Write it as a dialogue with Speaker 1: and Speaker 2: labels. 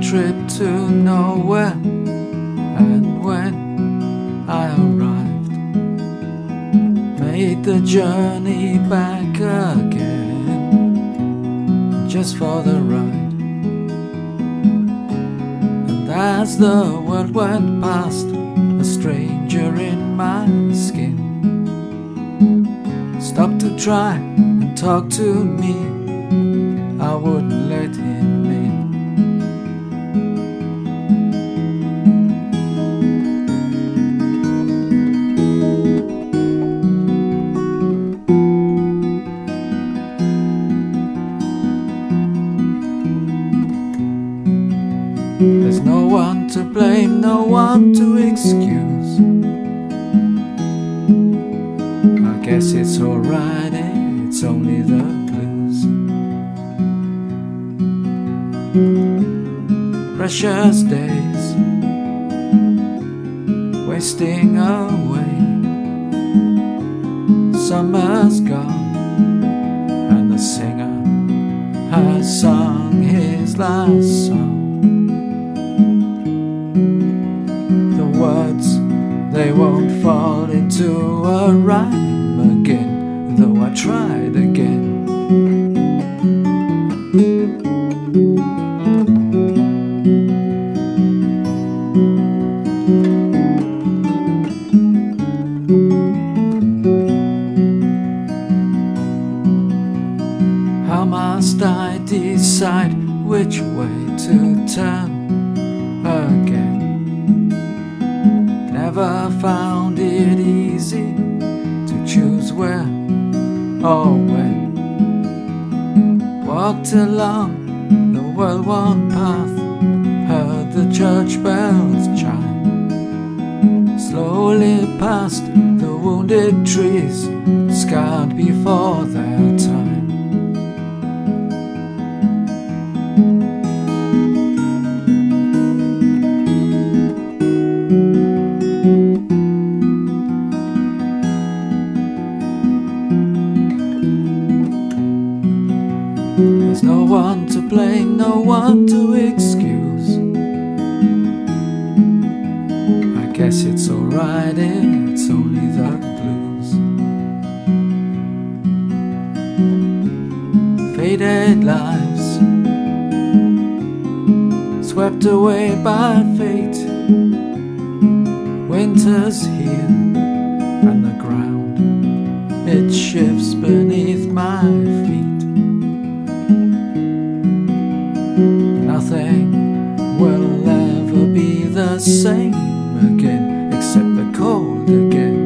Speaker 1: trip to nowhere, and when I arrived, made the journey back again, just for the ride. And as the world went past, a stranger in my skin stopped to try and talk to me. I wouldn't let him in. There's no one to blame, no one to excuse. I guess it's alright, it's only the blues. Precious days wasting away. Summer's gone and the singer has sung his last song. The words, they won't fall into a rhyme again, though I tried again. How must I decide which way to turn again? Never found it easy to choose where or when. Walked along the well-worn path, heard the church bells chime. Slowly past the wounded trees, scarred before their time. There's no one to blame, no one to excuse. I guess it's alright, it's only the blues. Faded lives, swept away by fate. Winter's here, and the ground, it shifts beneath my feet. Nothing will ever be the same again, except the cold again.